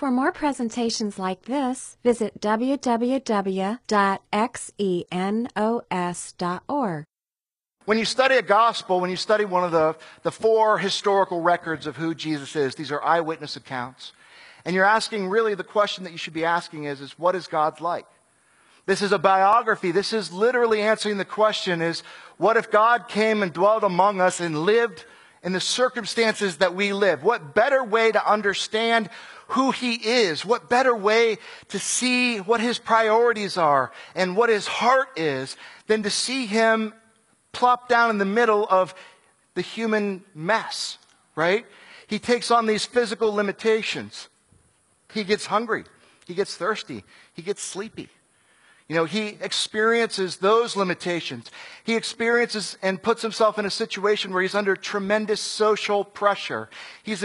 For more presentations like this, visit www.xenos.org. When you study a gospel, when you study one of the four historical records of who Jesus is, these are eyewitness accounts. And you're asking, really, the question that you should be asking is what is God like? This is a biography. This is literally answering the question is, what if God came and dwelt among us and lived in the circumstances that we live? What better way to understand who He is? What better way to see what His priorities are and what His heart is than to see Him plopped down in the middle of the human mess, right? He takes on these physical limitations. He gets hungry. He gets thirsty. He gets sleepy. You know, He experiences those limitations. He experiences and puts Himself in a situation where He's under tremendous social pressure. He's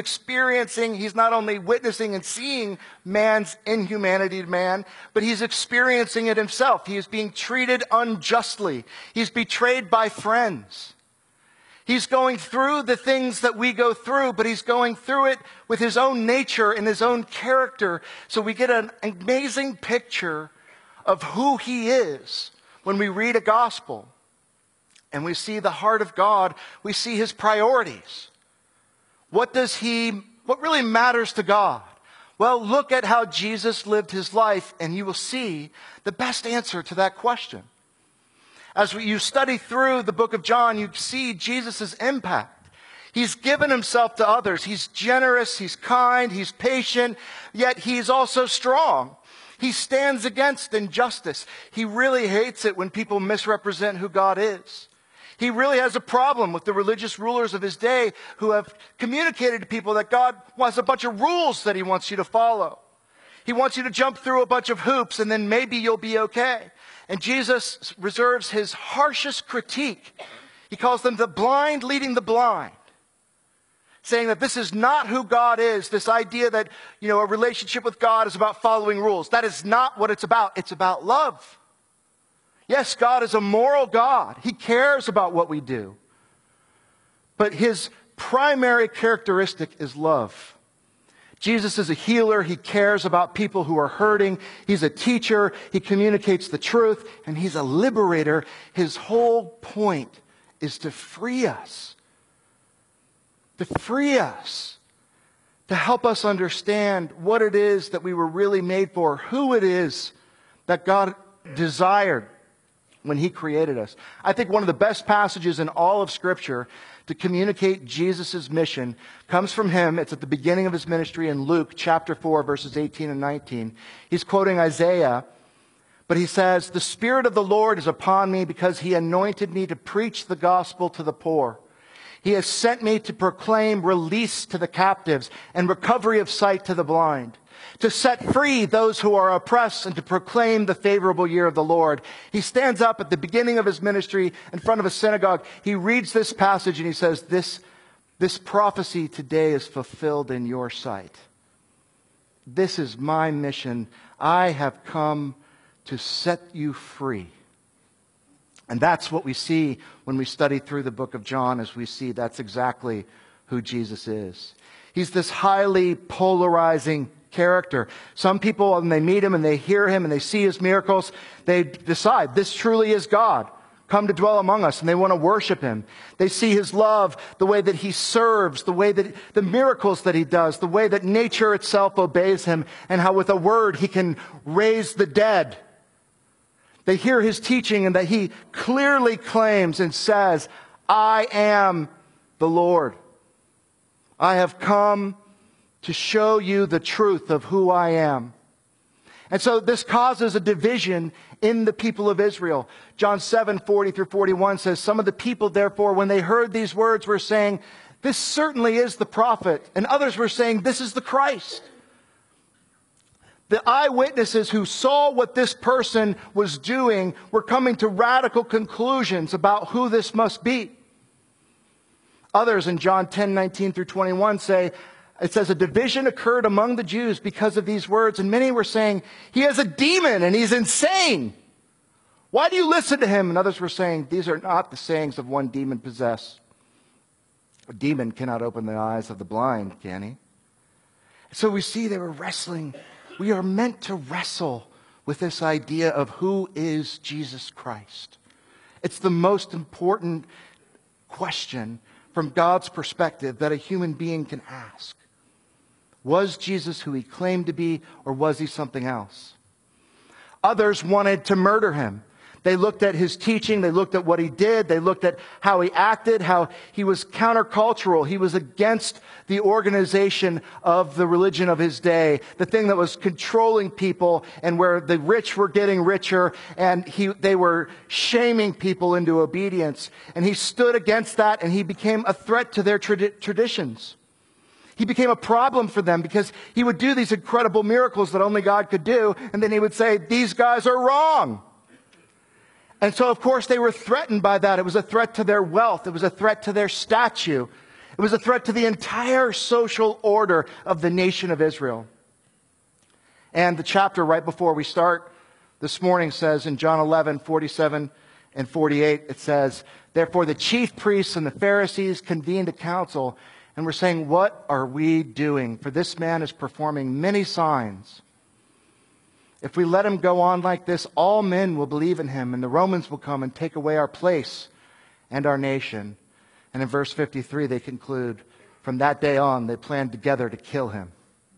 not only witnessing and seeing man's inhumanity to man, but He's experiencing it Himself. He is being treated unjustly. He's betrayed by friends. He's going through the things that we go through, but He's going through it with His own nature and His own character. So we get an amazing picture of who He is when we read a gospel and we see the heart of God. We see His priorities. What really matters to God? Well, look at how Jesus lived His life and you will see the best answer to that question. As you study through the book of John, you see Jesus' impact. He's given Himself to others. He's generous, He's kind, He's patient, yet He's also strong. He stands against injustice. He really hates it when people misrepresent who God is. He really has a problem with the religious rulers of His day who have communicated to people that God has a bunch of rules that He wants you to follow. He wants you to jump through a bunch of hoops and then maybe you'll be okay. And Jesus reserves His harshest critique. He calls them the blind leading the blind, saying that this is not who God is. This idea that, a relationship with God is about following rules. That is not what it's about. It's about love. Yes, God is a moral God. He cares about what we do. But His primary characteristic is love. Jesus is a healer. He cares about people who are hurting. He's a teacher. He communicates the truth. And He's a liberator. His whole point is to free us. To free us, to help us understand what it is that we were really made for, who it is that God desired when He created us. I think one of the best passages in all of Scripture to communicate Jesus' mission comes from Him. It's at the beginning of His ministry in Luke chapter 4, verses 18 and 19. He's quoting Isaiah, but he says, "The Spirit of the Lord is upon me because He anointed me to preach the gospel to the poor. He has sent me to proclaim release to the captives and recovery of sight to the blind, to set free those who are oppressed and to proclaim the favorable year of the Lord." He stands up at the beginning of His ministry in front of a synagogue. He reads this passage and he says, this prophecy today is fulfilled in your sight. This is my mission. I have come to set you free. And that's what we see when we study through the book of John, as we see that's exactly who Jesus is. He's this highly polarizing character. Some people, when they meet Him and they hear Him and they see His miracles, they decide this truly is God, come to dwell among us, and they want to worship Him. They see His love, the way that He serves, the way that the miracles that He does, the way that nature itself obeys Him, and how with a word He can raise the dead. They hear His teaching and that He clearly claims and says, "I am the Lord. I have come to show you the truth of who I am." And so this causes a division in the people of Israel. John 7:40-41 says, "Some of the people, therefore, when they heard these words, were saying, 'This certainly is the prophet.' And others were saying, 'This is the Christ.'" The eyewitnesses who saw what this person was doing were coming to radical conclusions about who this must be. Others in John 10:19-21 say, it says, "A division occurred among the Jews because of these words, and many were saying, 'He has a demon and he's insane. Why do you listen to him?' And others were saying, 'These are not the sayings of one demon possessed. A demon cannot open the eyes of the blind, can he?' So we see they were wrestling. We are meant to wrestle with this idea of who is Jesus Christ. It's the most important question from God's perspective that a human being can ask. Was Jesus who he claimed to be, or was he something else? Others wanted to murder him. They looked at his teaching, they looked at what he did, they looked at how he acted, how he was countercultural. He was against the organization of the religion of his day, the thing that was controlling people and where the rich were getting richer, and they were shaming people into obedience. And he stood against that, and he became a threat to their traditions. He became a problem for them because he would do these incredible miracles that only God could do, and then he would say, these guys are wrong. And so, of course, they were threatened by that. It was a threat to their wealth. It was a threat to their statue. It was a threat to the entire social order of the nation of Israel. And the chapter right before we start this morning says in John 11, 47 and 48, it says, therefore the chief priests and the Pharisees convened a council and were saying, what are we doing? For this man is performing many signs. If we let him go on like this, all men will believe in him, and the Romans will come and take away our place and our nation. And in verse 53, they conclude, from that day on, they planned together to kill him.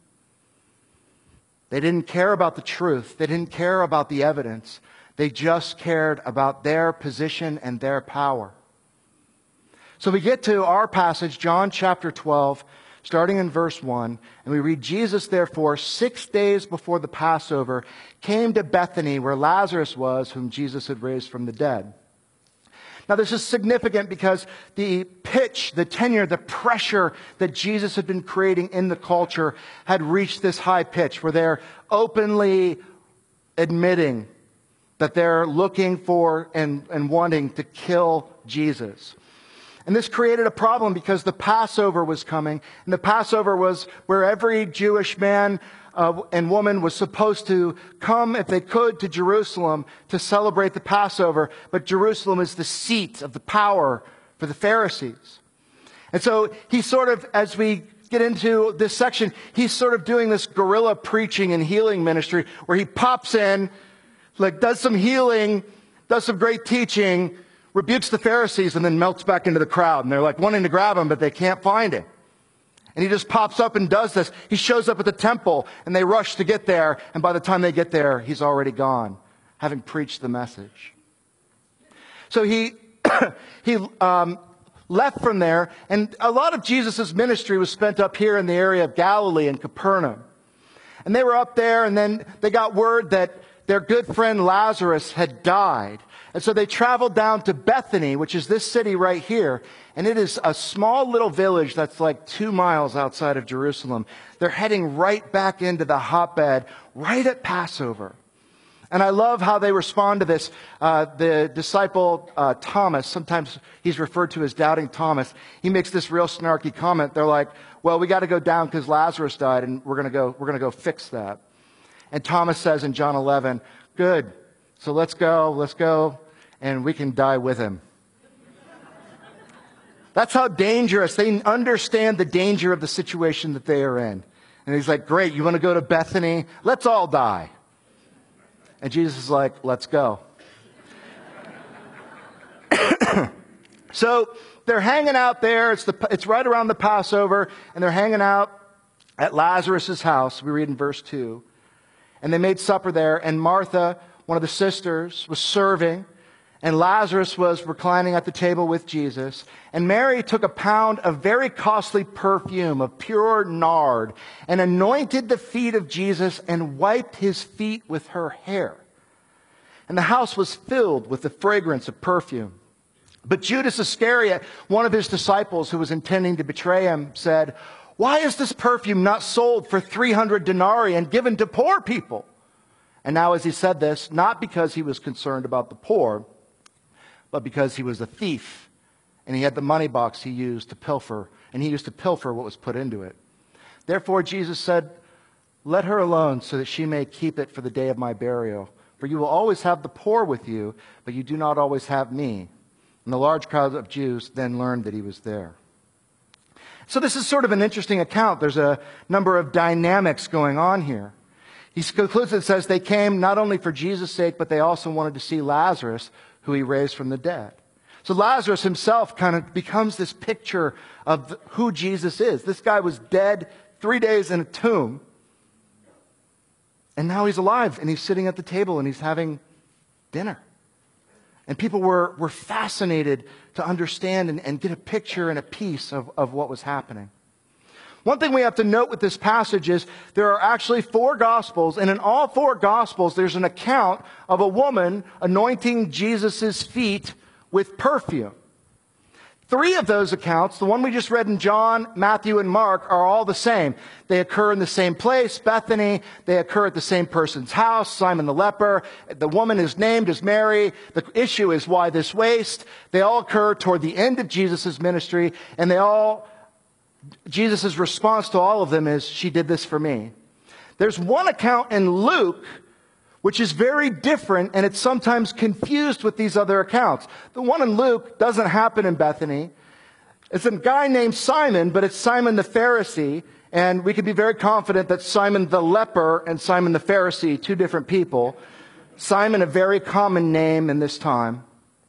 They didn't care about the truth. They didn't care about the evidence. They just cared about their position and their power. So we get to our passage, John chapter 12, starting in verse 1, and we read, Jesus, therefore, 6 days before the Passover, came to Bethany, where Lazarus was, whom Jesus had raised from the dead. Now, this is significant because the pitch, the tenor, the pressure that Jesus had been creating in the culture had reached this high pitch, where they're openly admitting that they're looking for and wanting to kill Jesus. And this created a problem because the Passover was coming. And the Passover was where every Jewish man and woman was supposed to come, if they could, to Jerusalem to celebrate the Passover. But Jerusalem is the seat of the power for the Pharisees. And so he sort of, as we get into this section, he's sort of doing this guerrilla preaching and healing ministry where he pops in, like does some healing, does some great teaching, rebukes the Pharisees, and then melts back into the crowd. And they're like wanting to grab him, but they can't find him. And he just pops up and does this. He shows up at the temple, and they rush to get there. And by the time they get there, he's already gone, having preached the message. So he left from there. And a lot of Jesus' ministry was spent up here in the area of Galilee and Capernaum. And they were up there, and then they got word that their good friend Lazarus had died. And so they traveled down to Bethany, which is this city right here. And it is a small little village that's like 2 miles outside of Jerusalem. They're heading right back into the hotbed right at Passover. And I love how they respond to this. The disciple Thomas, sometimes he's referred to as Doubting Thomas, he makes this real snarky comment. They're like, well, we got to go down because Lazarus died, and we're going to go fix that. And Thomas says in John 11, good. So let's go, and we can die with him. That's how dangerous. They understand the danger of the situation that they are in. And he's like, great, you want to go to Bethany? Let's all die. And Jesus is like, let's go. So they're hanging out there. It's right around the Passover, and they're hanging out at Lazarus' house. We read in verse 2. And they made supper there, and Martha, one of the sisters, was serving, and Lazarus was reclining at the table with Jesus. And Mary took a pound of very costly perfume of pure nard and anointed the feet of Jesus and wiped his feet with her hair. And the house was filled with the fragrance of perfume. But Judas Iscariot, one of his disciples who was intending to betray him, said, why is this perfume not sold for 300 denarii and given to poor people? And now as he said this, not because he was concerned about the poor, but because he was a thief, and he had the money box he used to pilfer, and he used to pilfer what was put into it. Therefore Jesus said, let her alone so that she may keep it for the day of my burial. For you will always have the poor with you, but you do not always have me. And the large crowd of Jews then learned that he was there. So this is sort of an interesting account. There's a number of dynamics going on here. He concludes and says they came not only for Jesus' sake, but they also wanted to see Lazarus, who he raised from the dead. So Lazarus himself kind of becomes this picture of who Jesus is. This guy was dead 3 days in a tomb. And now he's alive, and he's sitting at the table, and he's having dinner. And people were fascinated to understand and get a picture and a piece of what was happening. One thing we have to note with this passage is there are actually 4 Gospels, and in all 4 Gospels, there's an account of a woman anointing Jesus' feet with perfume. 3 of those accounts, the one we just read in John, Matthew, and Mark, are all the same. They occur in the same place, Bethany. They occur at the same person's house, Simon the leper. The woman is named as Mary. The issue is why this waste. They all occur toward the end of Jesus' ministry, and Jesus' response to all of them is, she did this for me. There's one account in Luke which is very different, and it's sometimes confused with these other accounts. The one in Luke doesn't happen in Bethany. It's a guy named Simon, but it's Simon the Pharisee, and we can be very confident that Simon the leper and Simon the Pharisee, 2 different people. Simon, a very common name in this time.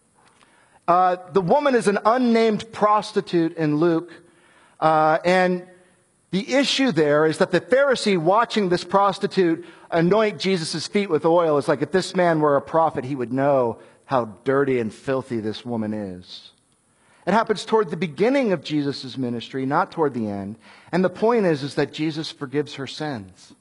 The woman is an unnamed prostitute in Luke, and the issue there is that the Pharisee watching this prostitute anoint Jesus' feet with oil is like, if this man were a prophet, he would know how dirty and filthy this woman is. It happens toward the beginning of Jesus' ministry, not toward the end. And the point is that Jesus forgives her sins.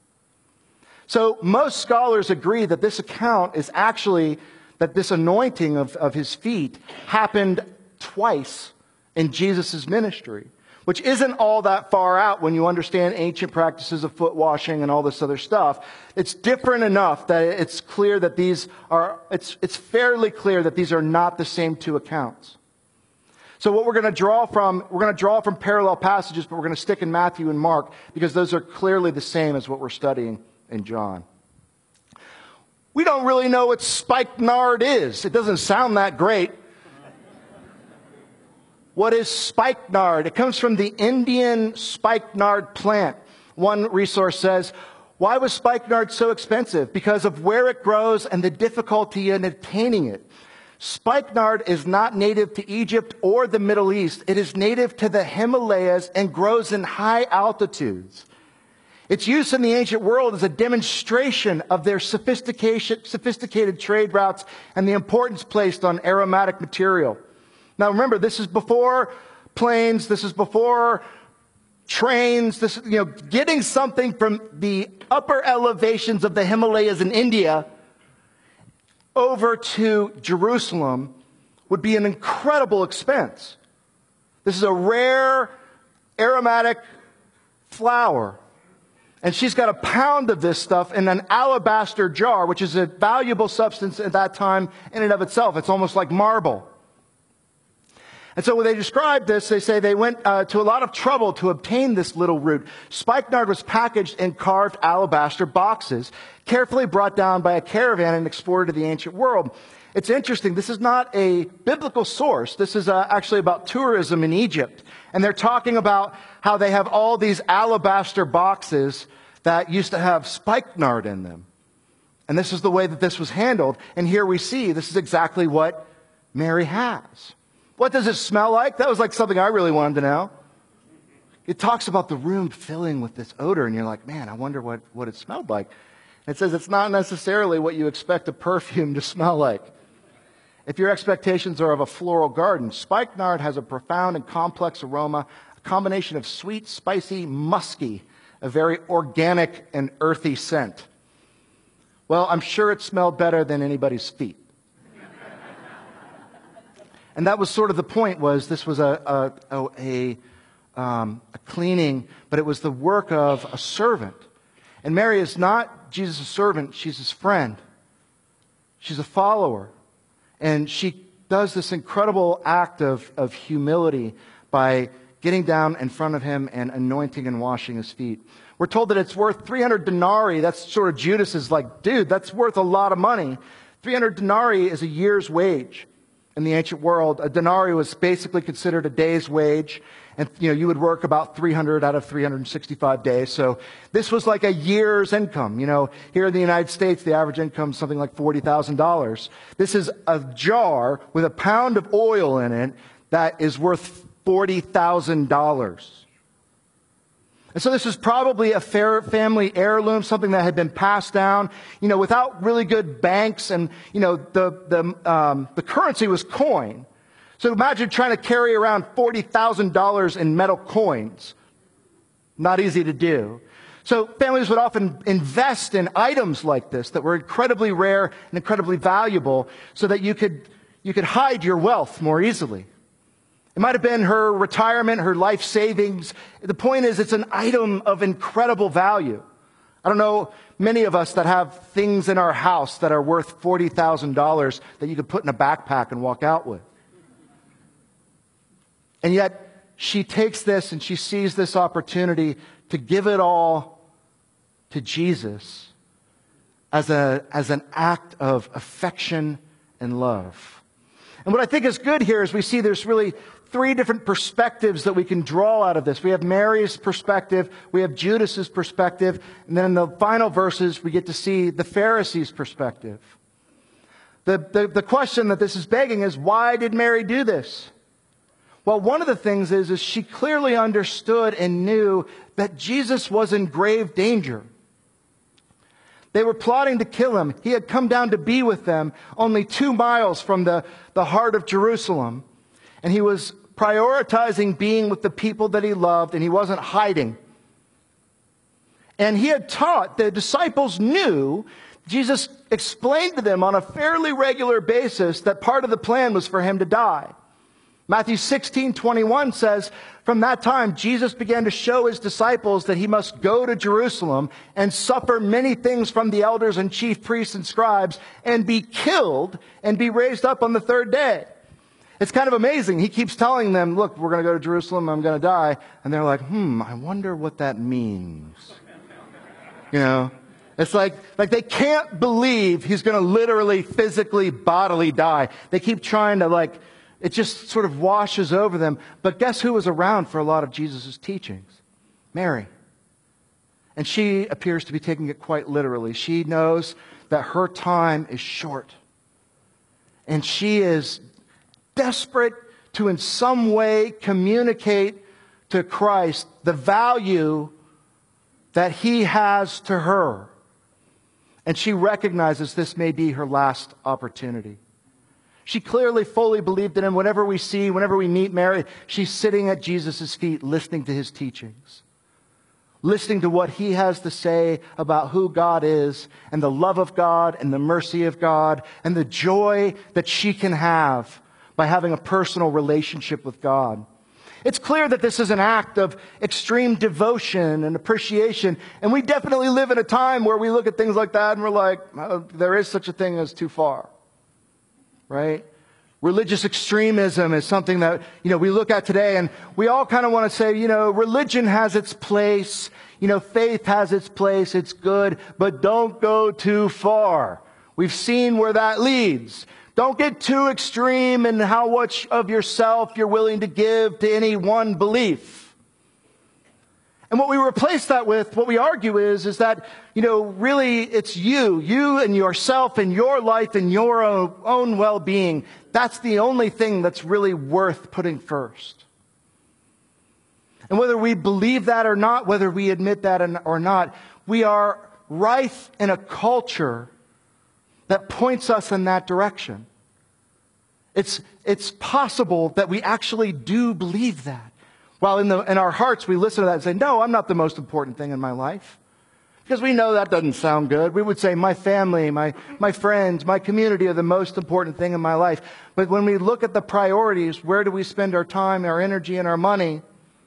So most scholars agree that this account is actually, that this anointing of his feet happened twice in Jesus' ministry, which isn't all that far out when you understand ancient practices of foot washing and all this other stuff. It's different enough that it's clear that it's fairly clear that these are not the same 2 accounts. So what we're going to draw from parallel passages, but we're going to stick in Matthew and Mark because those are clearly the same as what we're studying in John. We don't really know what spikenard is. It doesn't sound that great. What is spikenard? It comes from the Indian spikenard plant. One resource says, why was spikenard so expensive? Because of where it grows and the difficulty in obtaining it. Spikenard is not native to Egypt or the Middle East. It is native to the Himalayas and grows in high altitudes. Its use in the ancient world is a demonstration of their sophisticated trade routes and the importance placed on aromatic material. Now remember, this is before planes, this is before trains, getting something from the upper elevations of the Himalayas in India over to Jerusalem would be an incredible expense. This is a rare aromatic flower. And she's got a pound of this stuff in an alabaster jar, which is a valuable substance at that time in and of itself. It's almost like marble. And so when they describe this, they say they went to a lot of trouble to obtain this little root. Spikenard was packaged in carved alabaster boxes, carefully brought down by a caravan and exported to the ancient world. It's interesting. This is not a biblical source. This is actually about tourism in Egypt. And they're talking about how they have all these alabaster boxes that used to have spikenard in them. And this is the way that this was handled. And here we see this is exactly what Mary has. What does it smell like? That was like something I really wanted to know. It talks about the room filling with this odor, and you're like, man, I wonder what it smelled like. It says it's not necessarily what you expect a perfume to smell like. If your expectations are of a floral garden, spikenard has a profound and complex aroma, a combination of sweet, spicy, musky, a very organic and earthy scent. Well, I'm sure it smelled better than anybody's feet. And that was sort of the point, was this was a cleaning, but it was the work of a servant. And Mary is not Jesus' servant, she's his friend. She's a follower. And she does this incredible act of humility by getting down in front of him and anointing and washing his feet. We're told that it's worth 300 denarii. That's sort of Judas's like, dude, that's worth a lot of money. 300 denarii is a year's wage in the ancient world. A denarii was basically considered a day's wage. And, you would work about 300 out of 365 days. So this was like a year's income. Here in the United States, the average income is something like $40,000. This is a jar with a pound of oil in it that is worth $40,000. And so this is probably a family heirloom, something that had been passed down, without really good banks, and, the currency was coin. So imagine trying to carry around $40,000 in metal coins. Not easy to do. So families would often invest in items like this that were incredibly rare and incredibly valuable so that you could hide your wealth more easily. It might have been her retirement, her life savings. The point is, it's an item of incredible value. I don't know many of us that have things in our house that are worth $40,000 that you could put in a backpack and walk out with. And yet, she takes this and she sees this opportunity to give it all to Jesus as an act of affection and love. And what I think is good here is we see there's really three different perspectives that we can draw out of this. We have Mary's perspective, we have Judas's perspective, and then in the final verses we get to see the Pharisees' perspective. The question that this is begging is, why did Mary do this? Well, one of the things is she clearly understood and knew that Jesus was in grave danger. They were plotting to kill him. He had come down to be with them only 2 miles from the heart of Jerusalem. And he was prioritizing being with the people that he loved, and he wasn't hiding. And he had taught, the disciples knew, Jesus explained to them on a fairly regular basis that part of the plan was for him to die. Matthew 16:21 says, from that time, Jesus began to show his disciples that he must go to Jerusalem and suffer many things from the elders and chief priests and scribes and be killed and be raised up on the 3rd day. It's kind of amazing. He keeps telling them, look, we're going to go to Jerusalem, I'm going to die. And they're like, I wonder what that means. It's like they can't believe he's going to literally, physically, bodily die. They keep trying to it just sort of washes over them. But guess who was around for a lot of Jesus' teachings? Mary. And she appears to be taking it quite literally. She knows that her time is short. And she is desperate to in some way communicate to Christ the value that he has to her. And she recognizes this may be her last opportunity. She clearly fully believed in him. Whenever we meet Mary, she's sitting at Jesus' feet listening to his teachings. Listening to what he has to say about who God is and the love of God and the mercy of God and the joy that she can have by having a personal relationship with God. It's clear that this is an act of extreme devotion and appreciation. And we definitely live in a time where we look at things like that and we're like, oh, there is such a thing as too far. Right? Religious extremism is something that, we look at today, and we all kind of want to say, religion has its place, faith has its place, it's good, but don't go too far. We've seen where that leads. Don't get too extreme in how much of yourself you're willing to give to any one belief. And what we replace that with, what we argue is that, really it's you and yourself and your life and your own well-being. That's the only thing that's really worth putting first. And whether we believe that or not, whether we admit that or not, we are rife in a culture that points us in that direction. It's possible that we actually do believe that. While in our hearts we listen to that and say, no, I'm not the most important thing in my life. Because we know that doesn't sound good. We would say my family, my friends, my community are the most important thing in my life. But when we look at the priorities, where do we spend our time, our energy, and our money?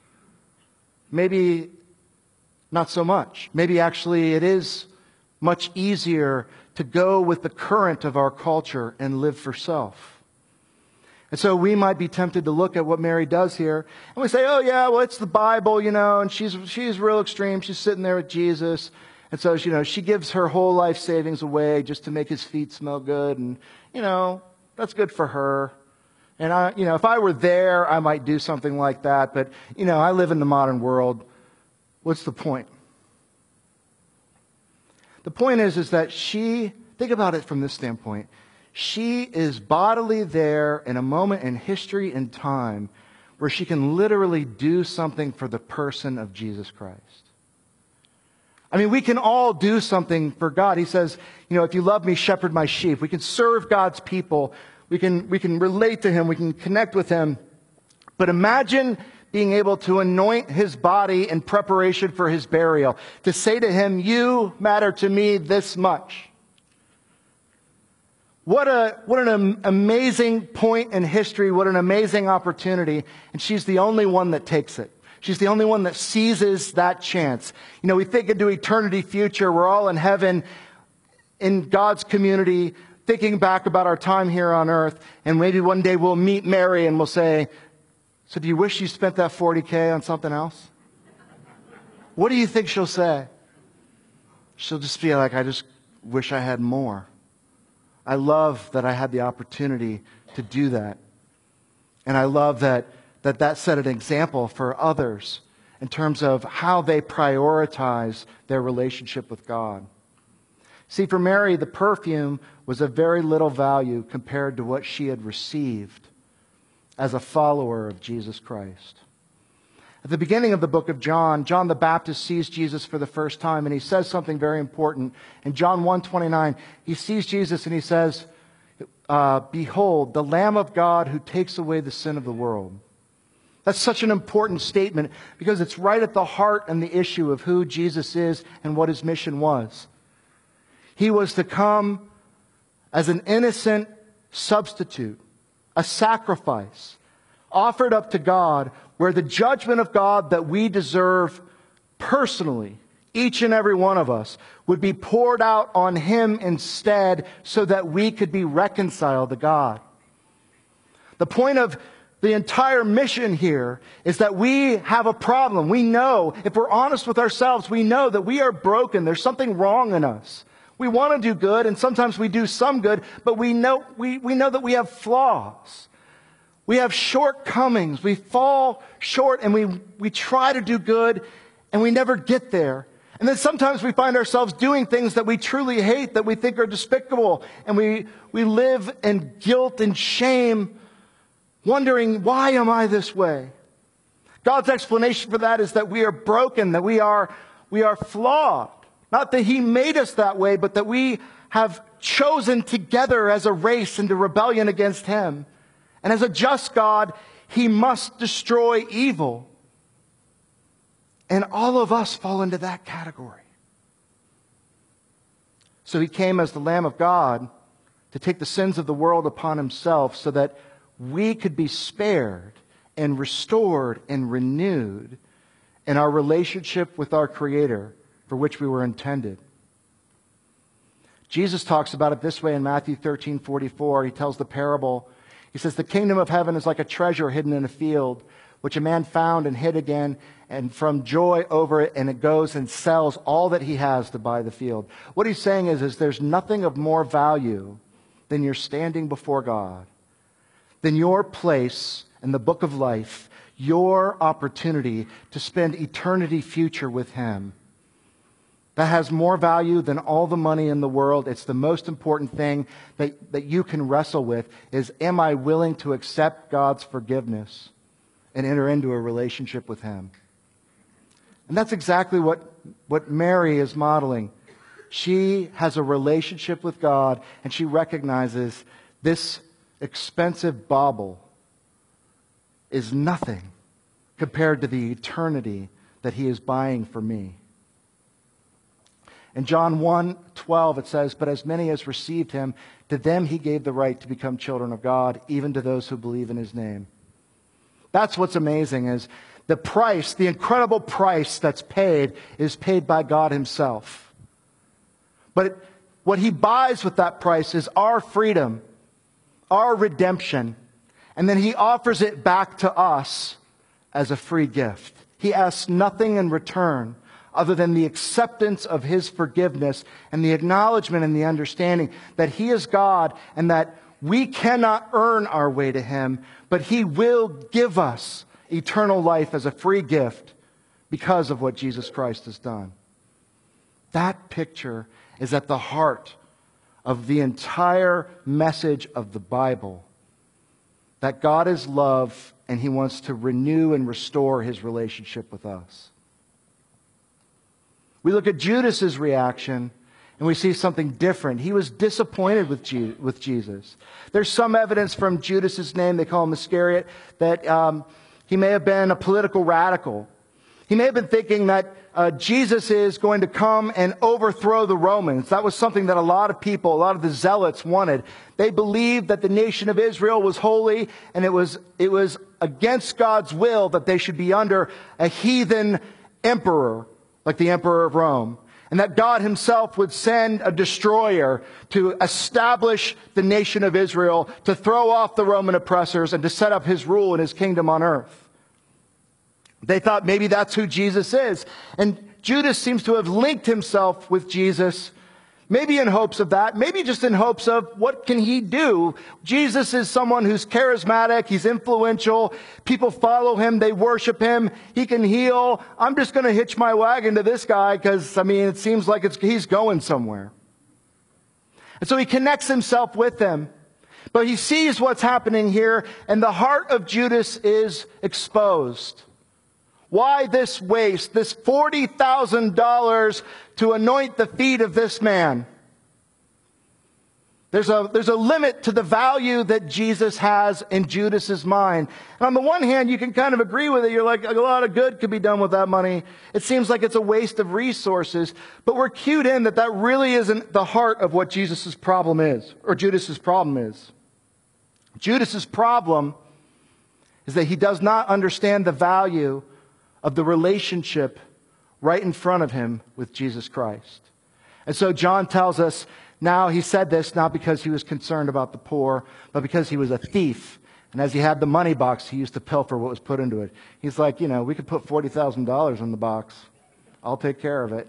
Maybe not so much. Maybe actually it is much easier to go with the current of our culture and live for self. And so we might be tempted to look at what Mary does here, and we say, oh yeah, well it's the Bible, and she's real extreme. She's sitting there with Jesus. And so, she gives her whole life savings away just to make his feet smell good. And, that's good for her. And if I were there, I might do something like that. But, I live in the modern world. What's the point? The point is that think about it from this standpoint. She is bodily there in a moment in history and time where she can literally do something for the person of Jesus Christ. I mean, we can all do something for God. He says, if you love me, shepherd my sheep. We can serve God's people. We can relate to Him. We can connect with Him. But imagine being able to anoint His body in preparation for His burial. To say to Him, you matter to me this much. What an amazing point in history. What an amazing opportunity. And she's the only one that takes it. She's the only one that seizes that chance. We think into eternity future. We're all in heaven, in God's community, thinking back about our time here on earth. And maybe one day we'll meet Mary and we'll say, so do you wish you spent that $40K on something else? What do you think she'll say? She'll just be like, I just wish I had more. I love that I had the opportunity to do that. And I love that set an example for others in terms of how they prioritize their relationship with God. See, for Mary, the perfume was of very little value compared to what she had received as a follower of Jesus Christ. At the beginning of the book of John, John the Baptist sees Jesus for the first time, and he says something very important. In John 1:29, he sees Jesus and he says, behold, the Lamb of God who takes away the sin of the world. That's such an important statement because it's right at the heart and the issue of who Jesus is and what His mission was. He was to come as an innocent substitute, a sacrifice offered up to God, where the judgment of God that we deserve personally, each and every one of us, would be poured out on Him instead so that we could be reconciled to God. The point of the entire mission here is that we have a problem. We know, if we're honest with ourselves, we know that we are broken. There's something wrong in us. We want to do good, and sometimes we do some good, but we know that we have flaws. We have shortcomings. We fall short, and we try to do good, and we never get there. And then sometimes we find ourselves doing things that we truly hate, that we think are despicable, and we live in guilt and shame, wondering, why am I this way? God's explanation for that is that we are broken, that we are flawed. Not that He made us that way, but that we have chosen together as a race into rebellion against Him. And as a just God, He must destroy evil. And all of us fall into that category. So He came as the Lamb of God to take the sins of the world upon Himself so that we could be spared and restored and renewed in our relationship with our Creator, for which we were intended. Jesus talks about it this way in Matthew 13:44. He tells the parable. He says, the kingdom of heaven is like a treasure hidden in a field, which a man found and hid again, and from joy over it, and it goes and sells all that he has to buy the field. What he's saying is there's nothing of more value than your standing before God, than your place in the book of life, your opportunity to spend eternity future with Him. That has more value than all the money in the world. It's the most important thing that you can wrestle with is, am I willing to accept God's forgiveness and enter into a relationship with Him? And that's exactly what Mary is modeling. She has a relationship with God, and she recognizes this expensive bauble is nothing compared to the eternity that He is buying for me. In John 1:12 it says, but as many as received Him, to them He gave the right to become children of God, even to those who believe in His name. That's what's amazing, is the price, the incredible price that's paid, is paid by God Himself. But what He buys with that price is our freedom, our redemption, and then He offers it back to us as a free gift. He asks nothing in return other than the acceptance of His forgiveness and the acknowledgement and the understanding that He is God and that We cannot earn our way to him, but he will give us eternal life as a free gift because of what Jesus Christ has done. That picture is at the heart of the entire message of the Bible. That God is love and he wants to renew and restore his relationship with us. We look at Judas's reaction and we see something different. He was disappointed with Jesus. There's some evidence from Judas's name, they call him Iscariot, that he may have been a political radical. He may have been thinking that Jesus is going to come and overthrow the Romans. That was something that a lot of people, a lot of the zealots wanted. They believed that the nation of Israel was holy and it was against God's will that they should be under a heathen emperor, like the emperor of Rome. And that God himself would send a destroyer to establish the nation of Israel, to throw off the Roman oppressors and to set up his rule and his kingdom on earth. They thought maybe that's who Jesus is. And Judas seems to have linked himself with Jesus, maybe in hopes of that, maybe just in hopes of what can he do? Jesus is someone who's charismatic, he's influential, people follow him, they worship him, he can heal. I'm just going to hitch my wagon to this guy because, it seems like he's going somewhere. And so he connects himself with them. But he sees what's happening here, and the heart of Judas is exposed. Why this waste, this $40,000 to anoint the feet of this man? There's a limit to the value that Jesus has in Judas's mind. And on the one hand, you can kind of agree with it. You're like, a lot of good could be done with that money. It seems like it's a waste of resources. But we're cued in that really isn't the heart of what Judas's problem is, or Judas's problem is. Judas's problem is that he does not understand the value of the relationship right in front of him with Jesus Christ. And so John tells us now he said this not because he was concerned about the poor, but because he was a thief. And as he had the money box, he used to pilfer what was put into it. He's like, we could put $40,000 in the box. I'll take care of it.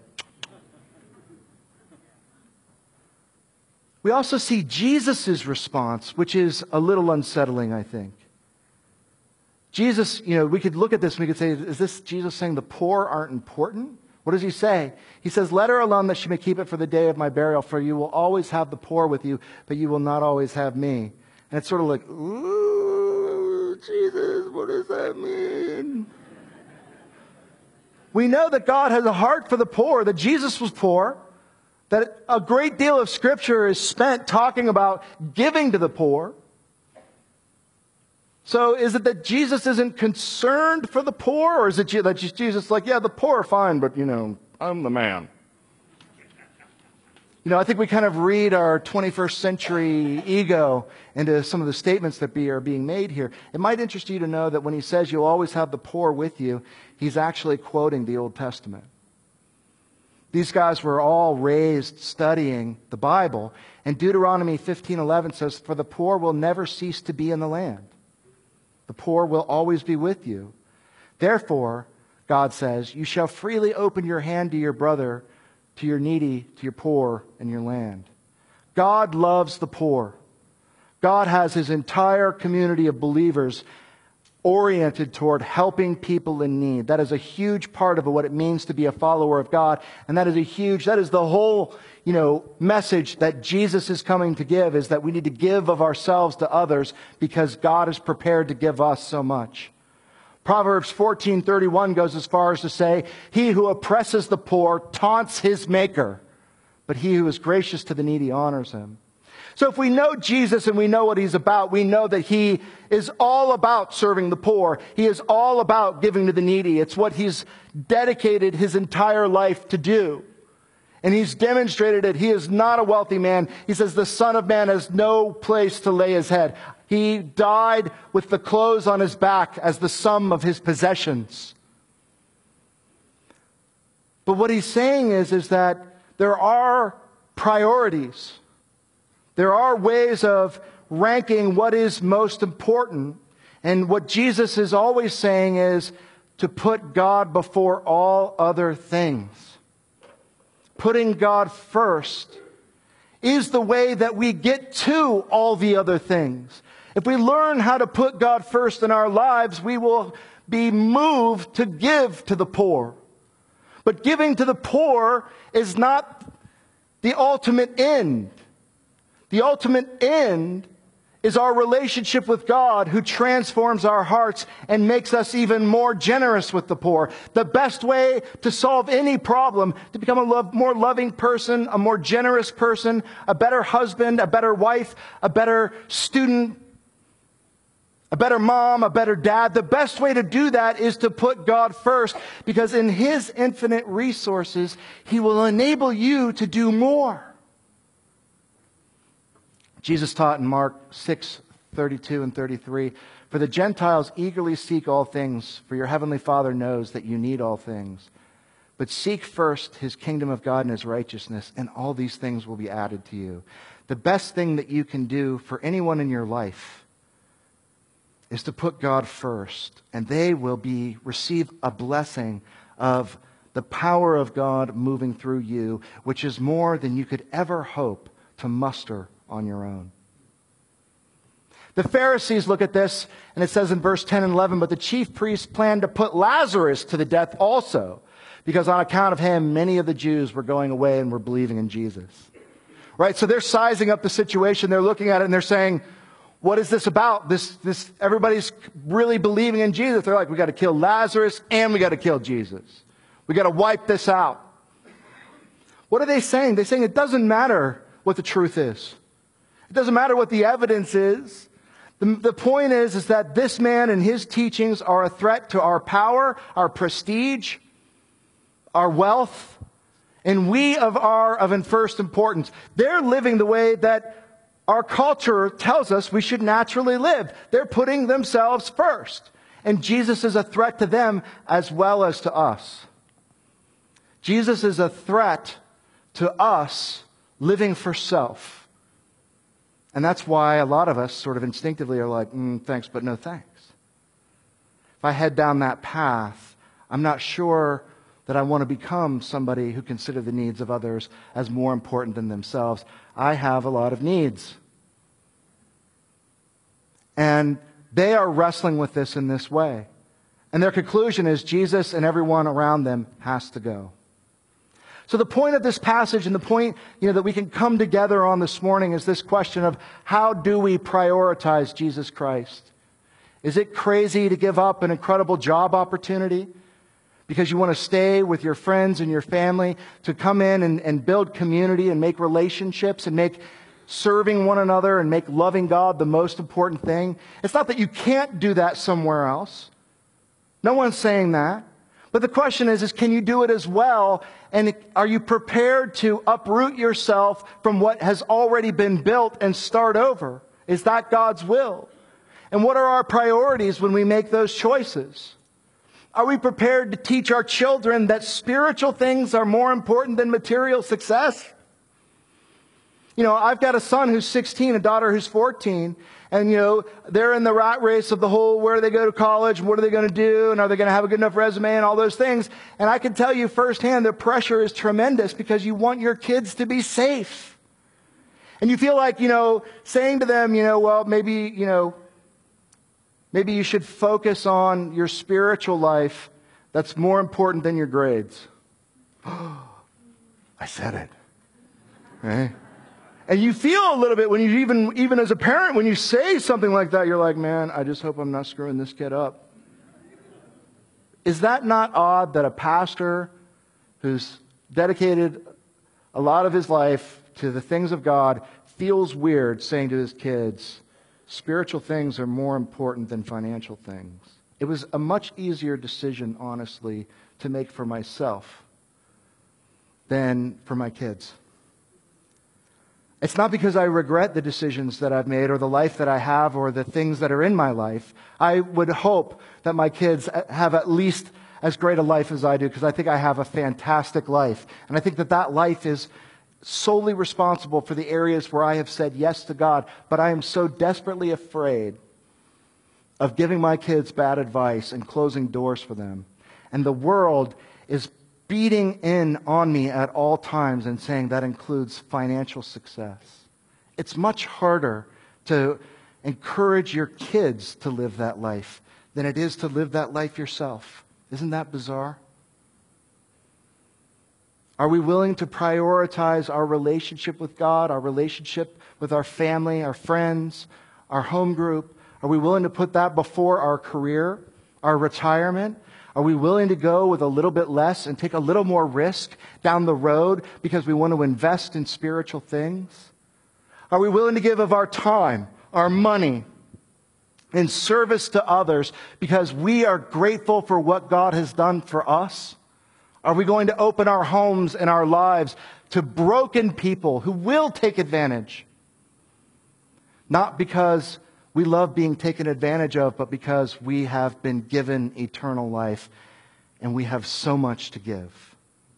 We also see Jesus' response, which is a little unsettling, I think. Jesus, we could look at this and we could say, is this Jesus saying the poor aren't important? What does he say? He says, let her alone that she may keep it for the day of my burial, for you will always have the poor with you, but you will not always have me. And it's sort of like, ooh, Jesus, what does that mean? We know that God has a heart for the poor, that Jesus was poor, that a great deal of Scripture is spent talking about giving to the poor. So is it that Jesus isn't concerned for the poor? Or is it that Jesus is like, yeah, the poor are fine, but, I'm the man. I think we kind of read our 21st century ego into some of the statements that are being made here. It might interest you to know that when he says you'll always have the poor with you, he's actually quoting the Old Testament. These guys were all raised studying the Bible. And Deuteronomy 15:11 says, for the poor will never cease to be in the land. The poor will always be with you. Therefore, God says, you shall freely open your hand to your brother, to your needy, to your poor in your land. God loves the poor. God has his entire community of believers oriented toward helping people in need. That is a huge part of what it means to be a follower of God. And that is the whole, message that Jesus is coming to give, is that we need to give of ourselves to others because God is prepared to give us so much. Proverbs 14:31 goes as far as to say, he who oppresses the poor taunts his maker, but he who is gracious to the needy honors him. So if we know Jesus and we know what he's about, we know that he is all about serving the poor. He is all about giving to the needy. It's what he's dedicated his entire life to do. And he's demonstrated it. He is not a wealthy man. He says the Son of Man has no place to lay his head. He died with the clothes on his back as the sum of his possessions. But what he's saying is that there are priorities. There are ways of ranking what is most important. And what Jesus is always saying is to put God before all other things. Putting God first is the way that we get to all the other things. If we learn how to put God first in our lives, we will be moved to give to the poor. But giving to the poor is not the ultimate end. The ultimate end is our relationship with God, who transforms our hearts and makes us even more generous with the poor. The best way to solve any problem, to become a more loving person, a more generous person, a better husband, a better wife, a better student, a better mom, a better dad. The best way to do that is to put God first, because in His infinite resources, He will enable you to do more. Jesus taught in Mark 6:32 and 33, "For the Gentiles eagerly seek all things, for your heavenly Father knows that you need all things. But seek first His kingdom of God and His righteousness, and all these things will be added to you." The best thing that you can do for anyone in your life is to put God first, and they will receive a blessing of the power of God moving through you, which is more than you could ever hope to muster on your own. The Pharisees look at this, and it says in verse 10 and 11, "But the chief priests planned to put Lazarus to the death also, because on account of him, many of the Jews were going away and were believing in Jesus." Right? So they're sizing up the situation. They're looking at it and they're saying, what is this about? This everybody's really believing in Jesus. They're like, we got to kill Lazarus and we got to kill Jesus. We got to wipe this out. What are they saying? They're saying it doesn't matter what the truth is. It doesn't matter what the evidence is. The point is that this man and his teachings are a threat to our power, our prestige, our wealth, and we are of first importance. They're living the way that our culture tells us we should naturally live. They're putting themselves first. And Jesus is a threat to them as well as to us. Jesus is a threat to us living for self. And that's why a lot of us sort of instinctively are like, thanks, but no thanks. If I head down that path, I'm not sure that I want to become somebody who considers the needs of others as more important than themselves. I have a lot of needs. And they are wrestling with this in this way. And their conclusion is Jesus and everyone around them has to go. So the point of this passage and the point, that we can come together on this morning is this question of how do we prioritize Jesus Christ? Is it crazy to give up an incredible job opportunity because you want to stay with your friends and your family, to come in and build community and make relationships and make serving one another and make loving God the most important thing? It's not that you can't do that somewhere else. No one's saying that. But the question is can you do it as well? And are you prepared to uproot yourself from what has already been built and start over? Is that God's will? And what are our priorities when we make those choices? Are we prepared to teach our children that spiritual things are more important than material success? I've got a son who's 16, a daughter who's 14, and, they're in the rat race of the whole, where do they go to college, and what are they going to do, and are they going to have a good enough resume, and all those things. And I can tell you firsthand, the pressure is tremendous because you want your kids to be safe. And you feel like, saying to them, well, maybe you should focus on your spiritual life. That's more important than your grades. I said it. Right? And you feel a little bit when you even as a parent, when you say something like that, you're like, man, I just hope I'm not screwing this kid up. Is that not odd that a pastor who's dedicated a lot of his life to the things of God feels weird saying to his kids, spiritual things are more important than financial things? It was a much easier decision, honestly, to make for myself than for my kids. It's not because I regret the decisions that I've made or the life that I have or the things that are in my life. I would hope that my kids have at least as great a life as I do, because I think I have a fantastic life. And I think that life is solely responsible for the areas where I have said yes to God. But I am so desperately afraid of giving my kids bad advice and closing doors for them. And the world is beating in on me at all times and saying that includes financial success. It's much harder to encourage your kids to live that life than it is to live that life yourself. Isn't that bizarre? Are we willing to prioritize our relationship with God, our relationship with our family, our friends, our home group? Are we willing to put that before our career, our retirement? Are we willing to go with a little bit less and take a little more risk down the road because we want to invest in spiritual things? Are we willing to give of our time, our money, in service to others because we are grateful for what God has done for us? Are we going to open our homes and our lives to broken people who will take advantage? Not because we love being taken advantage of, but because we have been given eternal life and we have so much to give.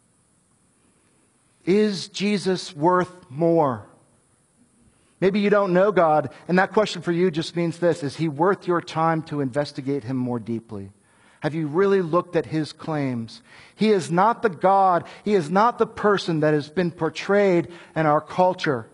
Is Jesus worth more? Maybe you don't know God, and that question for you just means this: is He worth your time to investigate Him more deeply? Have you really looked at His claims? He is not the God, He is not the person that has been portrayed in our culture.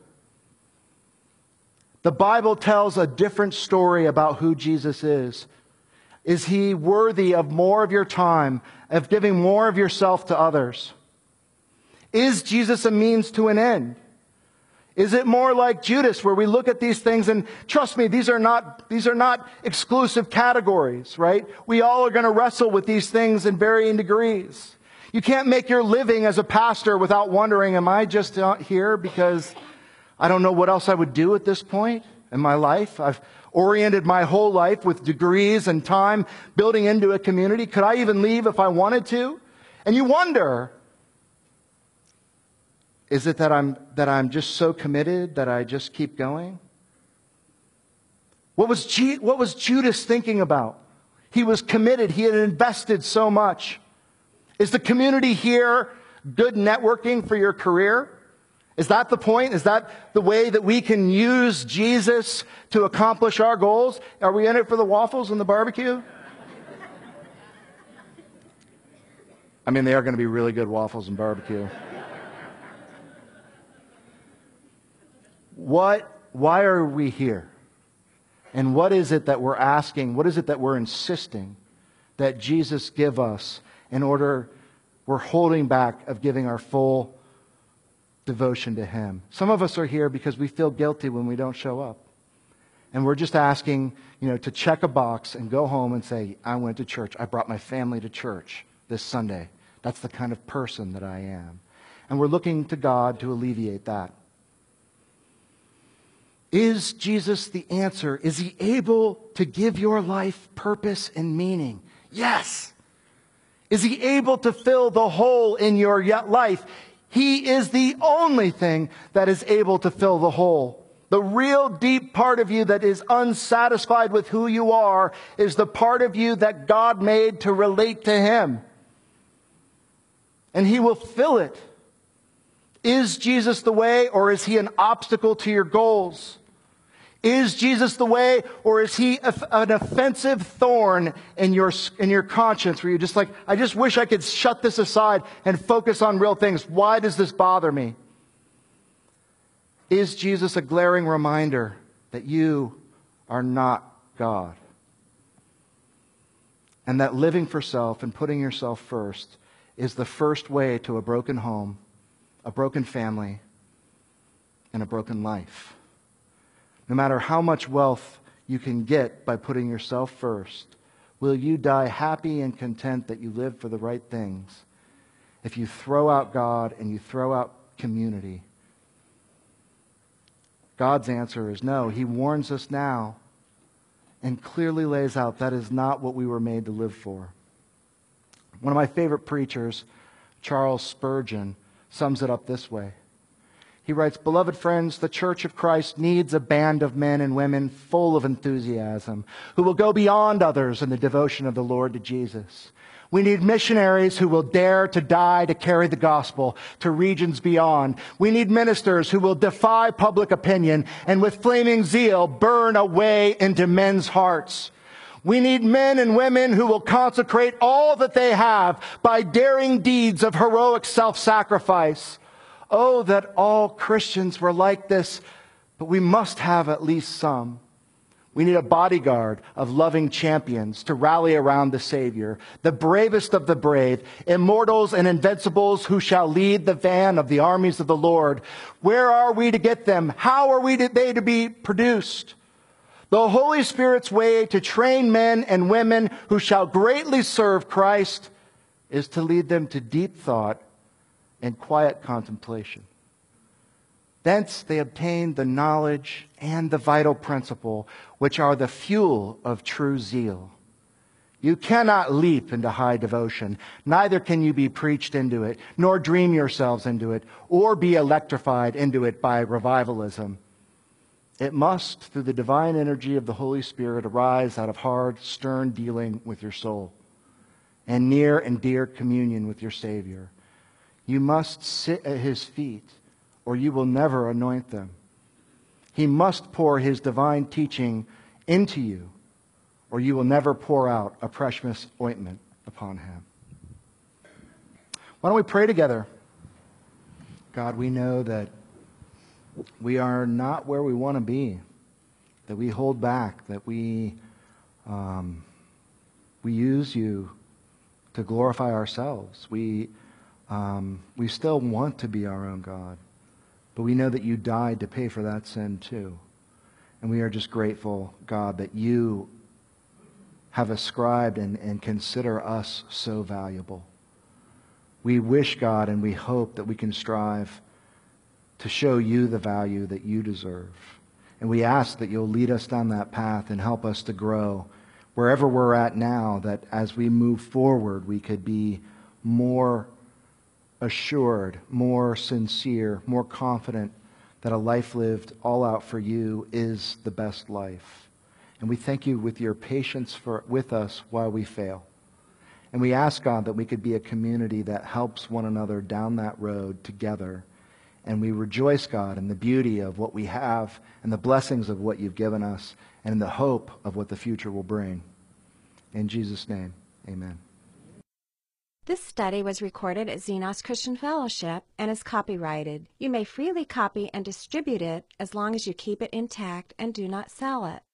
The Bible tells a different story about who Jesus is. Is He worthy of more of your time, of giving more of yourself to others? Is Jesus a means to an end? Is it more like Judas, where we look at these things and trust me, these are not exclusive categories, right? We all are going to wrestle with these things in varying degrees. You can't make your living as a pastor without wondering, am I just not here because I don't know what else I would do at this point in my life? I've oriented my whole life with degrees and time building into a community. Could I even leave if I wanted to? And you wonder, is it that I'm just so committed that I just keep going? What was Judas thinking about? He was committed. He had invested so much. Is the community here good networking for your career? Is that the point? Is that the way that we can use Jesus to accomplish our goals? Are we in it for the waffles and the barbecue? I mean, they are going to be really good waffles and barbecue. Why are we here? And what is it that we're asking? What is it that we're insisting that Jesus give us in order we're holding back of giving our full devotion to Him? Some of us are here because we feel guilty when we don't show up. And we're just asking, to check a box and go home and say, I went to church. I brought my family to church this Sunday. That's the kind of person that I am. And we're looking to God to alleviate that. Is Jesus the answer? Is He able to give your life purpose and meaning? Yes. Is He able to fill the hole in your life? He is the only thing that is able to fill the hole. The real deep part of you that is unsatisfied with who you are is the part of you that God made to relate to Him. And He will fill it. Is Jesus the way, or is He an obstacle to your goals? Is Jesus the way, or is He an offensive thorn in your conscience where you're just like, I just wish I could shut this aside and focus on real things. Why does this bother me? Is Jesus a glaring reminder that you are not God? And that living for self and putting yourself first is the first way to a broken home, a broken family, and a broken life. No matter how much wealth you can get by putting yourself first, will you die happy and content that you live for the right things if you throw out God and you throw out community? God's answer is no. He warns us now and clearly lays out that is not what we were made to live for. One of my favorite preachers, Charles Spurgeon, sums it up this way. He writes, "Beloved friends, the Church of Christ needs a band of men and women full of enthusiasm who will go beyond others in the devotion of the Lord to Jesus. We need missionaries who will dare to die to carry the gospel to regions beyond. We need ministers who will defy public opinion and with flaming zeal burn a way into men's hearts. We need men and women who will consecrate all that they have by daring deeds of heroic self-sacrifice. Oh, that all Christians were like this, but we must have at least some. We need a bodyguard of loving champions to rally around the Savior, the bravest of the brave, immortals and invincibles who shall lead the van of the armies of the Lord. Where are we to get them? How are they to be produced? The Holy Spirit's way to train men and women who shall greatly serve Christ is to lead them to deep thought and quiet contemplation. Thence they obtain the knowledge and the vital principle, which are the fuel of true zeal. You cannot leap into high devotion, neither can you be preached into it, nor dream yourselves into it, or be electrified into it by revivalism. It must, through the divine energy of the Holy Spirit, arise out of hard, stern dealing with your soul and near and dear communion with your Savior. You must sit at His feet, or you will never anoint them. He must pour His divine teaching into you, or you will never pour out a precious ointment upon Him. Why don't we pray together? God, we know that we are not where we want to be, that we hold back, that we use you to glorify ourselves. We still want to be our own God. But we know that you died to pay for that sin too. And we are just grateful, God, that you have ascribed and consider us so valuable. We wish, God, and we hope that we can strive to show you the value that you deserve. And we ask that you'll lead us down that path and help us to grow wherever we're at now, that as we move forward, we could be more assured, more sincere, more confident that a life lived all out for you is the best life. And we thank you with your patience with us while we fail. And we ask, God, that we could be a community that helps one another down that road together. And we rejoice, God, in the beauty of what we have and the blessings of what you've given us and in the hope of what the future will bring. In Jesus' name, amen. This study was recorded at Xenos Christian Fellowship and is copyrighted. You may freely copy and distribute it as long as you keep it intact and do not sell it.